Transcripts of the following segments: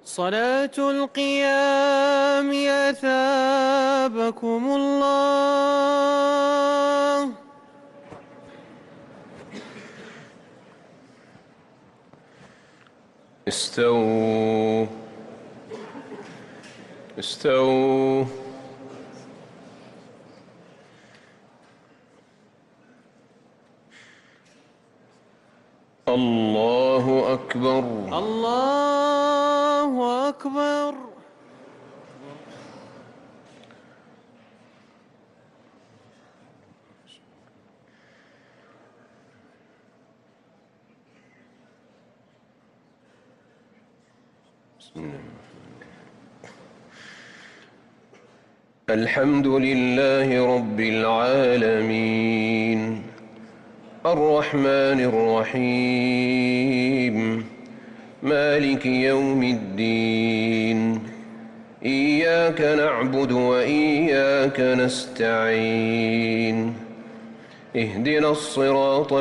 صلاة القيام أثابكم الله. استووا استووا. الله أكبر. الله أكبر. الحمد لله رب العالمين الرحمن الرحيم مالك يوم الدين إياك نعبد وإياك نستعين اهدنا الصراط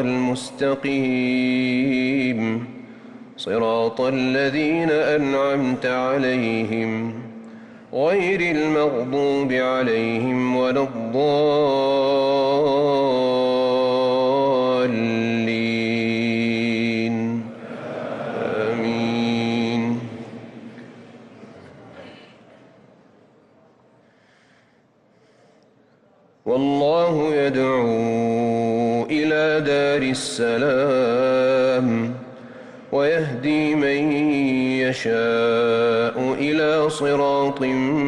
المستقيم صراط الذين أنعمت عليهم غير المغضوب عليهم ولا الضالين آمين. والله يدعو إلى دار السلام ويهدي من يشاء إلى صراط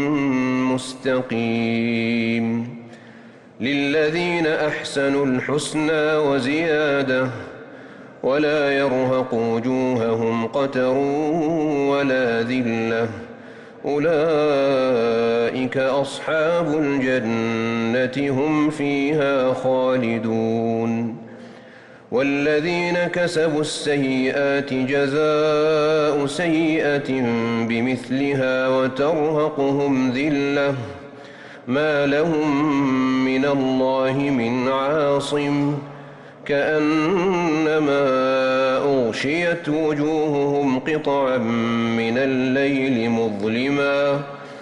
مستقيم للذين أحسنوا الحسنى وزيادة ولا يرهق وجوههم قتر ولا ذلة أولئك أصحاب الجنة هم فيها خالدون. والذين كسبوا السيئات جزاء سيئة بمثلها وترهقهم ذلة ما لهم من الله من عاصم كأنما أغشيت وجوههم قطعا من الليل مظلما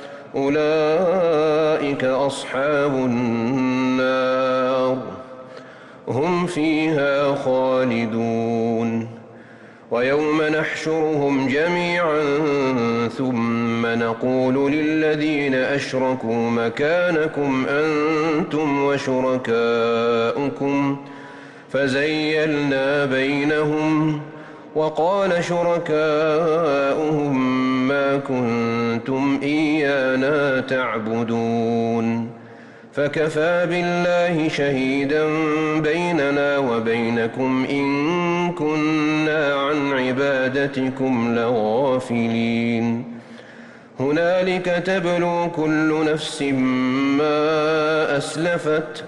أولئك أصحاب النار هم فيها خالدون. ويوم نحشرهم جميعا ثم نقول للذين أشركوا مكانكم أنتم وشركاؤكم فزيلنا بينهم وقال شركاؤهم ما كنتم إيانا تعبدون فكفى بالله شهيدا بيننا وبينكم إن كنا عن عبادتكم لغافلين. هنالك تبلو كل نفس ما أسلفت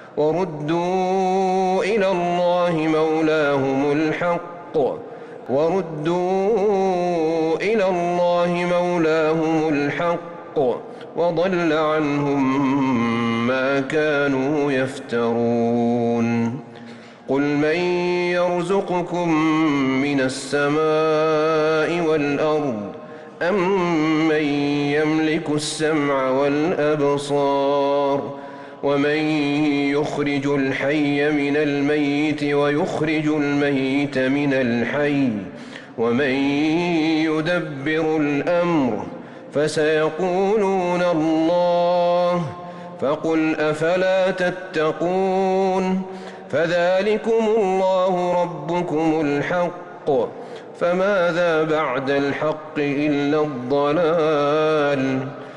وردوا إلى الله مولاهم الحق وضل عنهم ما كانوا يفترون. قل من يرزقكم من السماء والأرض أم من يملك السمع والأبصار ومن يخرج الحي من الميت ويخرج الميت من الحي ومن يدبر الأمر فسيقولون الله فقل أفلا تتقون. فذلكم الله ربكم الحق فماذا بعد الحق إلا الضلال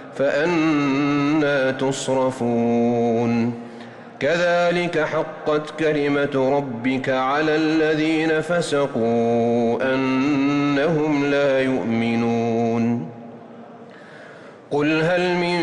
فأنى تصرفون. كذلك حقت كلمة ربك على الذين فسقوا أنهم لا يؤمنون. قل هل من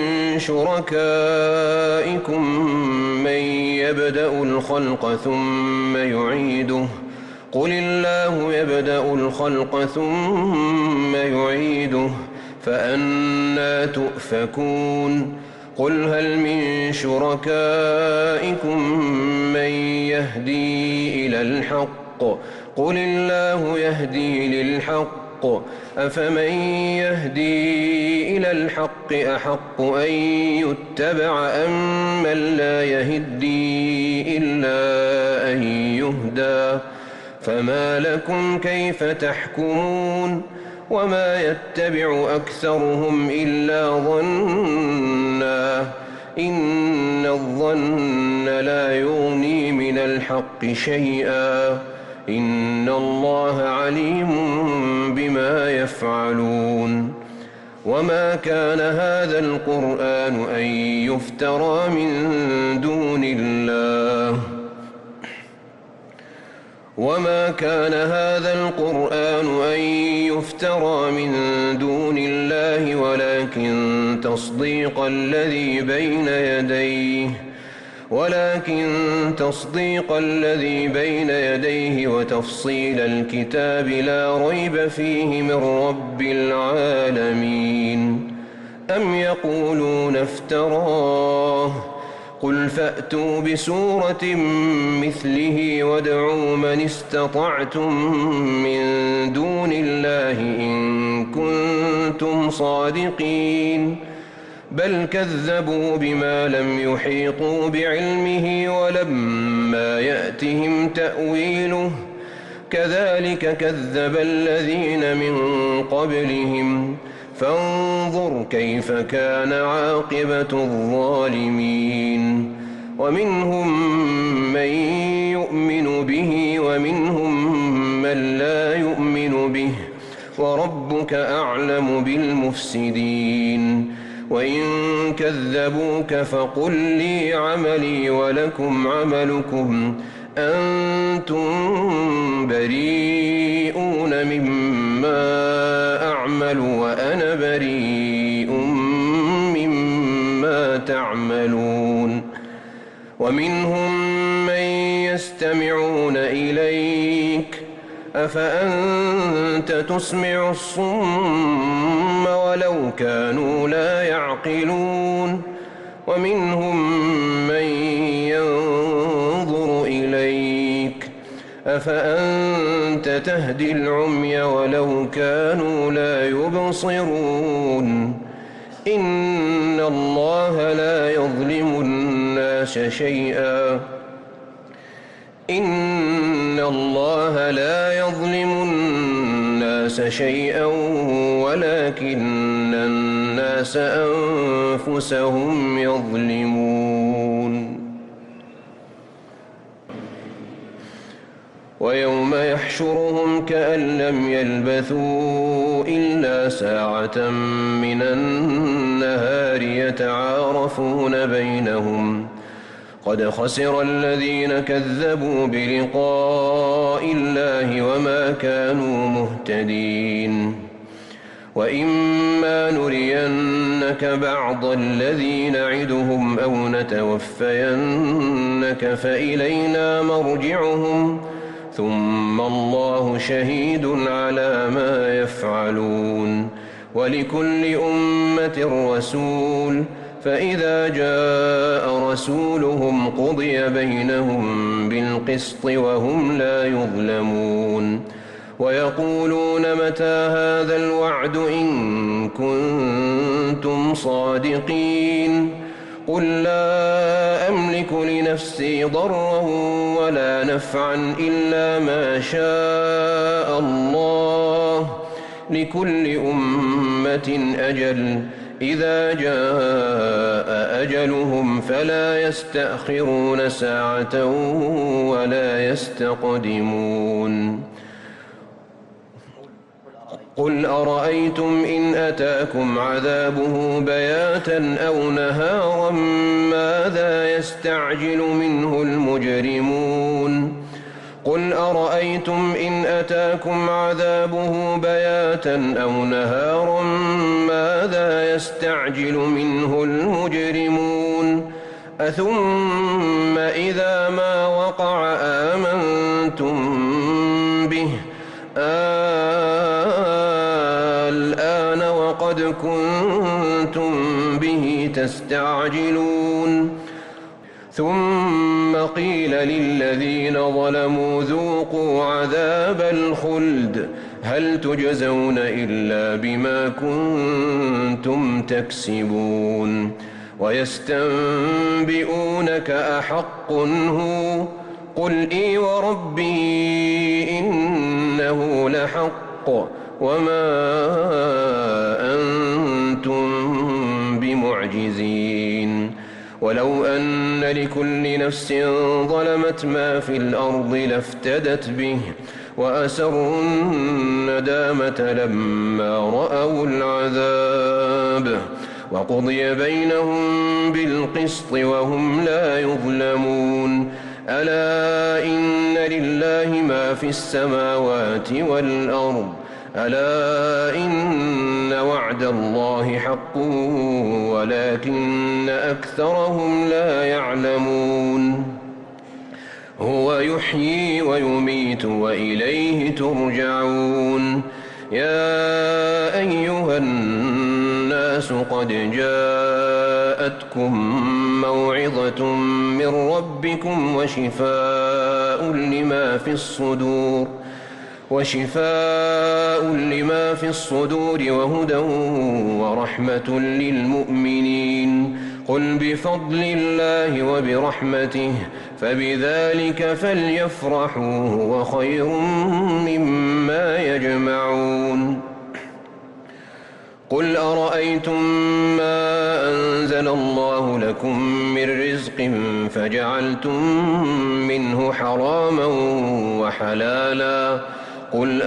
شركائكم من يبدأ الخلق ثم يعيده قل الله يبدأ الخلق ثم يعيده فأنى تؤفكون. قل هل من شركائكم من يهدي إلى الحق قل الله يهدي للحق أفمن يهدي إلى الحق أحق أن يتبع أم من لا يهدي إلا أن يهدى فما لكم كيف تحكمون وما يتبع أكثرهم إلا ظنا إن الظن لا يغني من الحق شيئا إن الله عليم بما يفعلون وما كان هذا القرآن أن يفترى من دون الله ولكن تصديق الذي بين يديه وتفصيل الكتاب لا ريب فيه من رب العالمين أم يقولون افتراه قل فأتوا بسورة مثله وادعوا من استطعتم من دون الله إن كنتم صادقين بل كذبوا بما لم يحيطوا بعلمه ولما يأتهم تأويله كذلك كذب الذين من قبلهم فانظر كيف كان عاقبة الظالمين ومنهم من يؤمن به ومنهم من لا يؤمن به وربك أعلم بالمفسدين وإن كذبوك فقل لي عملي ولكم عملكم أنتم بريئون مما أعمل وأنا بريء مما تعملون ومنهم من يستمعون إليك أفأنت تسمع الصم ولو كانوا لا يعقلون ومنهم من ينظر إليك أفأنت تهدي العمي ولو كانوا لا يبصرون إن الله لا يظلم الناس شيئا ولكن الناس أنفسهم يظلمون ويوم يحشرهم كأن لم يلبثوا إلا ساعة من النهار يتعارفون بينهم قد خسر الذين كذبوا بلقاء الله وما كانوا مهتدين وإما نرينك بعض الذي نعدهم أو نتوفينك فإلينا مرجعهم ثم الله شهيد على ما يفعلون ولكل أمة رسول فإذا جاء رسولهم قضي بينهم بالقسط وهم لا يظلمون ويقولون متى هذا الوعد إن كنتم صادقين قل لا أملك لنفسي ضرا ولا نفعا إلا ما شاء الله لكل أمة أجل إذا جاء أجلهم فلا يستأخرون ساعة ولا يستقدمون قل أرأيتم إن أتاكم عذابه بياتا أو نهارا ماذا يستعجل منه المجرمون قل أرأيتم إن أتاكم عذابه بياتا أو نهارا ماذا يستعجل منه المجرمون أثم إذا ما وقع آمنتم به الآن وقد كنتم به تستعجلون ثم قيل للذين ظلموا ذوقوا عذاب الخلد هل تجزون إلا بما كنتم تكسبون ويستنبئونك أحق هو قل إي وربي إنه لحق وما أنتم بمعجزين ولو أن لكل نفس ظلمت ما في الأرض لافتدت به وأسروا الندامة لما رأوا العذاب وقضي بينهم بالقسط وهم لا يظلمون ألا إن لله ما في السماوات والأرض ألا إن وعد الله حق ولكن أكثرهم لا يعلمون هو يحيي ويميت وإليه ترجعون يا أيها الناس قد جاءتكم موعظة من ربكم وشفاء لما في الصدور وهدى ورحمة للمؤمنين قل بفضل الله وبرحمته فبذلك فليفرحوا هو خير مما يجمعون قل أرأيتم ما أنزل الله لكم من رزق فجعلتم منه حراما وحلالا قل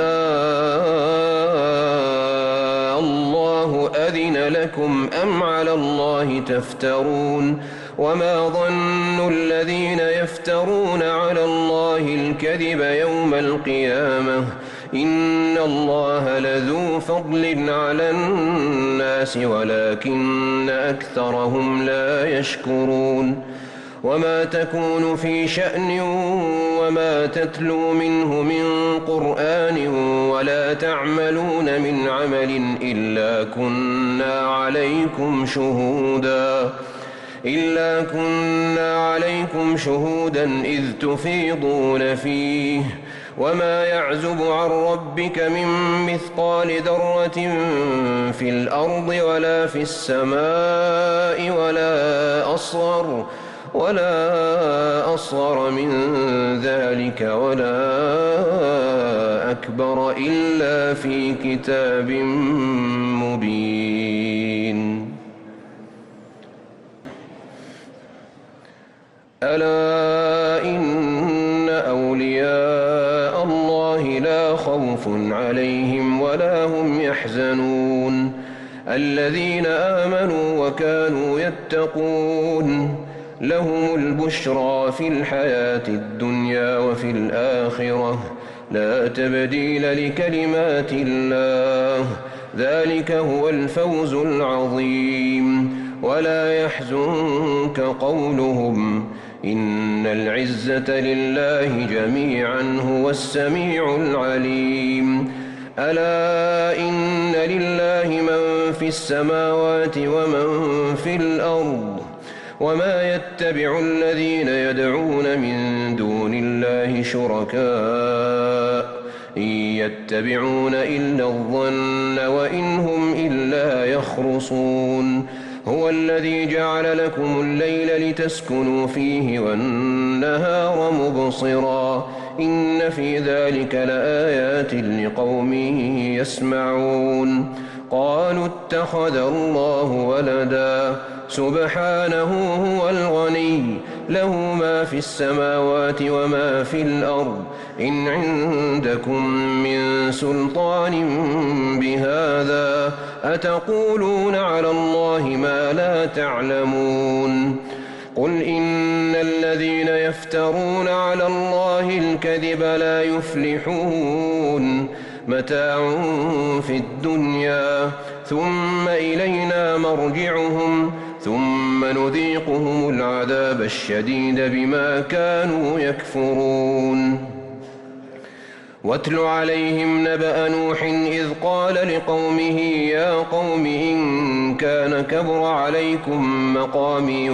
الله أذن لكم أم على الله تفترون وما ظن الذين يفترون على الله الكذب يوم القيامة إن الله لذو فضل على الناس ولكن أكثرهم لا يشكرون وما تكون في شأن وما تتلو منه من قرآن ولا تعملون من عمل إلا كنا عليكم شهودا إذ تفيضون فيه وما يعزب عن ربك من مثقال ذرة في الأرض ولا في السماء ولا أصغر من ذلك ولا أكبر إلا في كتاب مبين ألا إن أولياء الله لا خوف عليهم ولا هم يحزنون الذين آمنوا وكانوا يتقون لهم البشرى في الحياة الدنيا وفي الآخرة لا تبديل لكلمات الله ذلك هو الفوز العظيم ولا يحزنك قولهم إن العزة لله جميعا هو السميع العليم ألا إن لله من في السماوات ومن في الأرض وما يتبع الذين يدعون من دون الله شركاء إن يتبعون إلا الظن وإن هم إلا يخرصون هو الذي جعل لكم الليل لتسكنوا فيه والنهار مبصرا إن في ذلك لآيات لقوم يسمعون قالوا اتخذ الله ولدا سبحانه هو الغني له ما في السماوات وما في الأرض إن عندكم من سلطان بهذا أتقولون على الله ما لا تعلمون قل إن الذين يفترون على الله الكذب لا يفلحون متاع في الدنيا ثم إلينا مرجعهم ثم نذيقهم العذاب الشديد بما كانوا يكفرون واتل عليهم نبأ نوح إذ قال لقومه يا قوم إن كان كبر عليكم مقامي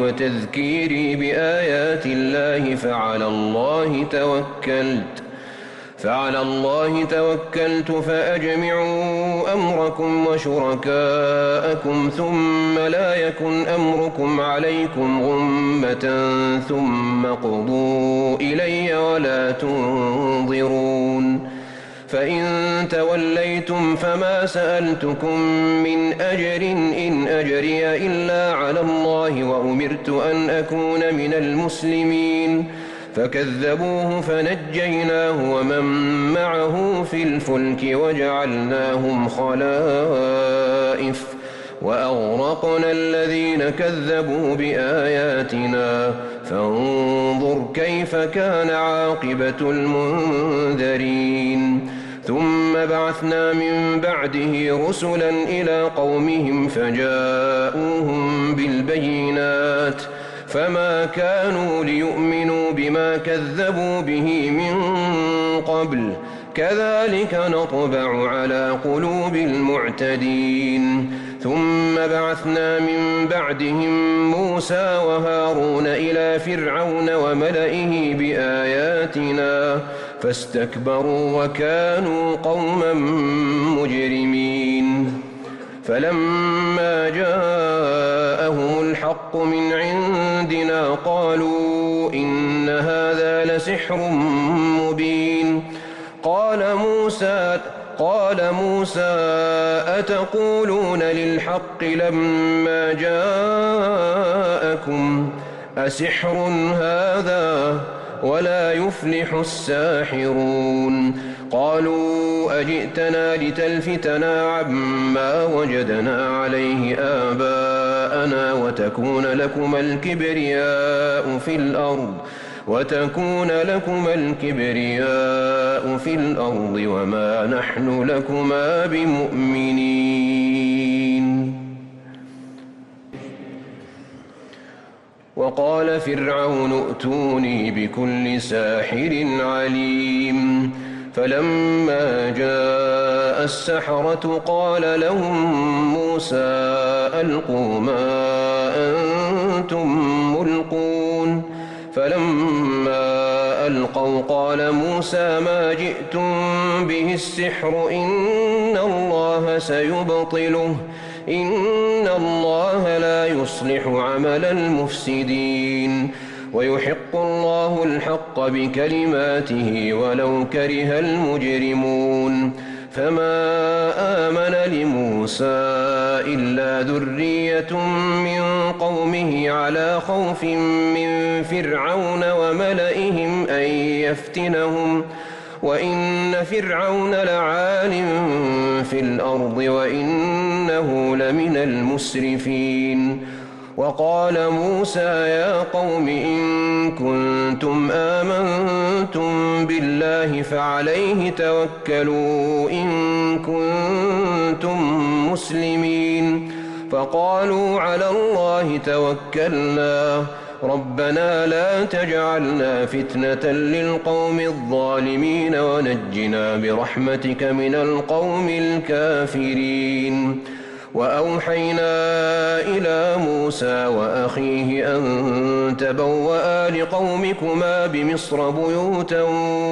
فعلى الله توكلت فأجمعوا أمركم وشركاءكم ثم لا يكن أمركم عليكم غمة ثم قضوا إلي ولا تنظرون فإن توليتم فما سألتكم من أجر إن أجري إلا على الله وأمرت أن أكون من المسلمين فكذبوه فنجيناه ومن معه في الفلك وجعلناهم خلائف وأغرقنا الذين كذبوا بآياتنا فانظر كيف كان عاقبة المنذرين ثم بعثنا من بعده رسلا إلى قومهم فجاءوهم بالبينات فما كانوا ليؤمنوا بما كذبوا به من قبل كذلك نطبع على قلوب المعتدين ثم بعثنا من بعدهم موسى وهارون إلى فرعون وملئه بآياتنا فاستكبروا وكانوا قوما مجرمين فلما جاءهم الحق من عندنا قالوا إن هذا لسحر مبين قال موسى أتقولون للحق لما جاءكم أسحر هذا ولا يفلح الساحرون قالوا أجئتنا لتلفتنا عما وجدنا عليه آباءنا وتكون لكما الكبرياء في الأرض وما نحن لكما بمؤمنين وقال فرعون ائتوني بكل ساحر عليم فلما جاء السحرة قال لهم موسى ألقوا ما أنتم ملقون فلما ألقوا قال موسى ما جئتم به السحر إن الله سيبطله إن الله لا يصلح عمل المفسدين ويحق الله الحق بكلماته ولو كره المجرمون فما آمن لموسى إلا ذرية من قومه على خوف من فرعون وملئهم أن يفتنهم وإن فرعون لعال في الأرض وإنه لمن المسرفين وقال موسى يا قوم إن كنتم آمنتم بالله فعليه توكلوا إن كنتم مسلمين فقالوا على الله توكلنا ربنا لا تجعلنا فتنة للقوم الظالمين ونجنا برحمتك من القوم الكافرين وأوحينا إلى موسى وأخيه أن تبوأ لقومكما بمصر بيوتا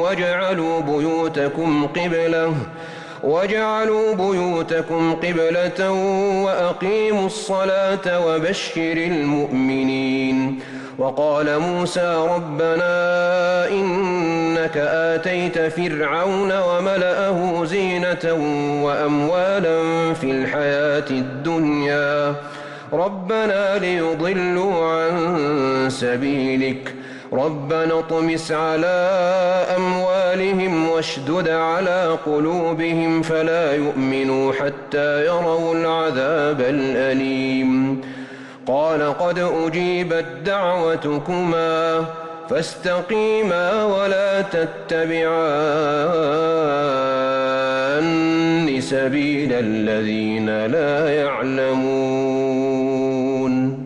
وجعلوا بيوتكم قبلة وأقيموا الصلاة وبشر المؤمنين وقال موسى ربنا إنك آتيت فرعون وملأه زينة وأموالا في الحياة الدنيا ربنا ليضلوا عن سبيلك ربنا اطمس على أموالهم واشدد على قلوبهم فلا يؤمنوا حتى يروا العذاب الأليم قال قد أجيبت دعوتكما فاستقيما ولا تتبعان سبيل الذين لا يعلمون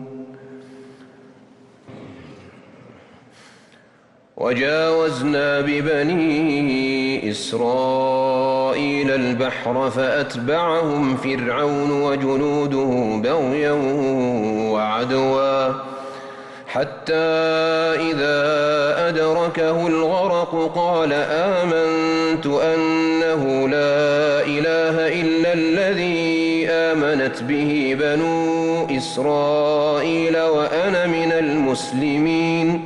وجاوزنا ببني إسرائيل البحر فأتبعهم فرعون وجنوده بغيا وعدوا حتى إذا أدركه الغرق قال آمنت أنه لا إله إلا الذي آمنت به بنو إسرائيل وأنا من المسلمين.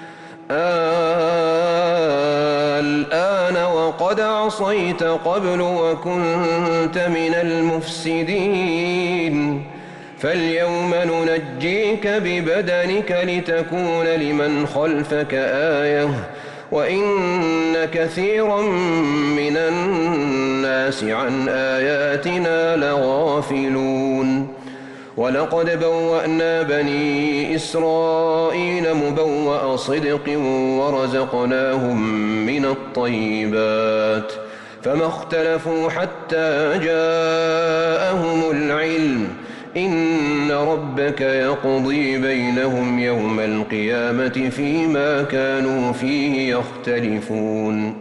الآن وقد عصيت قبل وكنت من المفسدين. فاليوم ننجيك ببدنك لتكون لمن خلفك آية وإن كثيرا من الناس عن آياتنا لغافلون. ولقد بوأنا بني إسرائيل مبوأ صدق ورزقناهم من الطيبات فما اختلفوا حتى جاءهم العلم. إن ربك يقضي بينهم يوم القيامة فيما كانوا فيه يختلفون.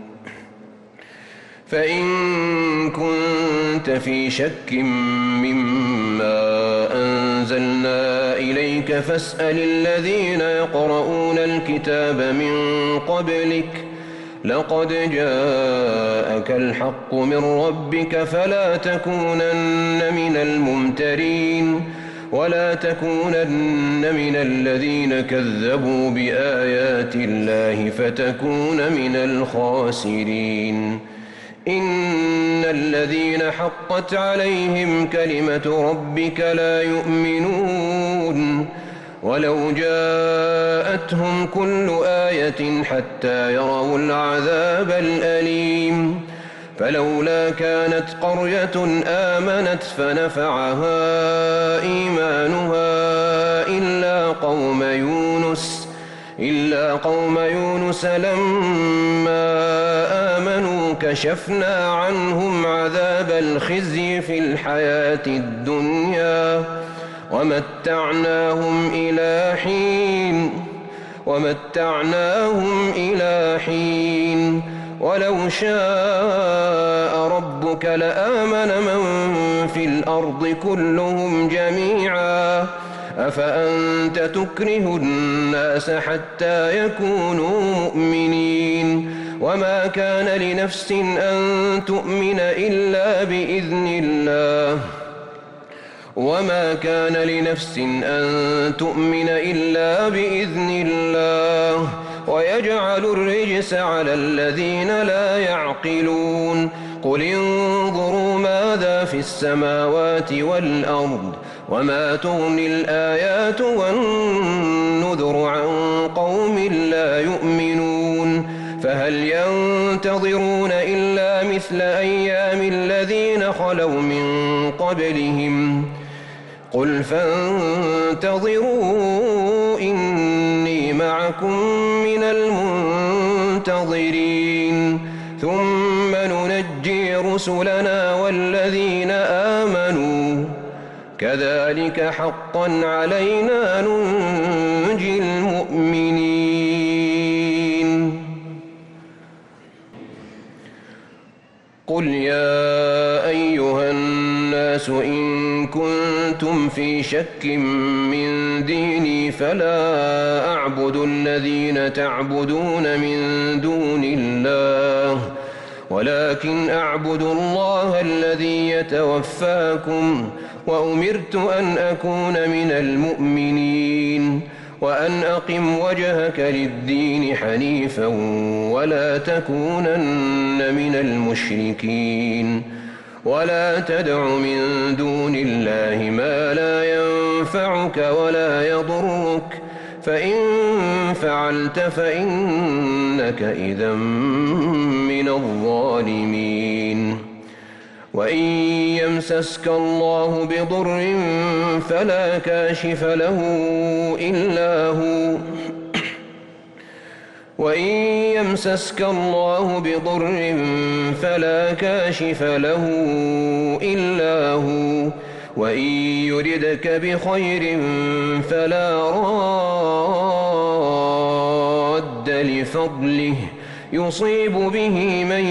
فإن كنت في شك مما أنزلنا إليك فاسأل الذين يقرؤون الكتاب من قبلك لقد جاءك الحق من ربك فلا تكونن من الممترين ولا تكونن من الذين كذبوا بآيات الله فتكون من الخاسرين. إن الذين حقت عليهم كلمة ربك لا يؤمنون ولو جاءتهم كل آية حتى يروا العذاب الأليم. فلولا كانت قرية آمنت فنفعها إيمانها إلا قوم يونس لما آمنوا كشفنا عنهم عذاب الخزي في الحياة الدنيا ومتعناهم إلى حين ولو شاء ربك لآمن من في الأرض كلهم جميعا أفأنت تكره الناس حتى يكونوا مؤمنين وما كان لنفس أن تؤمن إلا بإذن الله ويجعل الرجس على الذين لا يعقلون. قل انظروا ماذا في السماوات والأرض وما تغني الآيات والنذر عن قوم لا يؤمنون. فهل ينتظرون إلا مثل أيام الذين خلوا من قبلهم قل فانتظروا إني معكم من المنتظرين ثم ننجي رسلنا والذين آمنوا كذلك حقا علينا ننجي المؤمنين. قل يا أيها الناس إن كنتم في شك من ديني فلا أعبد الذين تعبدون من دون الله ولكن أعبد الله الذي يتوفاكم وأمرت أن أكون من المؤمنين وأن أقم وجهك للدين حنيفا ولا تكونن من المشركين ولا تدع من دون الله ما لا ينفعك ولا يضرك فإن فعلت فإنك إذا من الظالمين. وإن يمسسك الله بضر فلا كاشف له إلا هو وإن يردك بخير فلا راد لفضله يصيب به من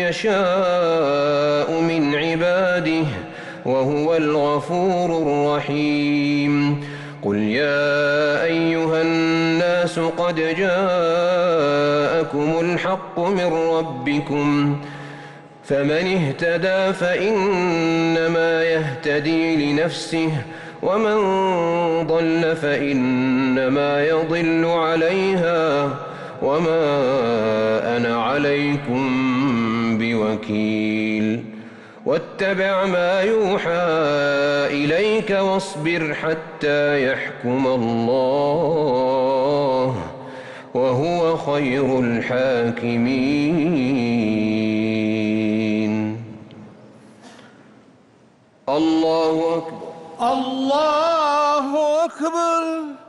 يشاء من عباده وهو الغفور الرحيم. قل يا أيها الناس قد جاءكم الحق من ربكم فمن اهتدى فإنما يهتدي لنفسه ومن ضل فإنما يضل عليها وما أنا عليكم بوكيل واتبع ما يوحى إليك واصبر حتى يحكم الله وهو خير الحاكمين. الله أكبر. الله أكبر.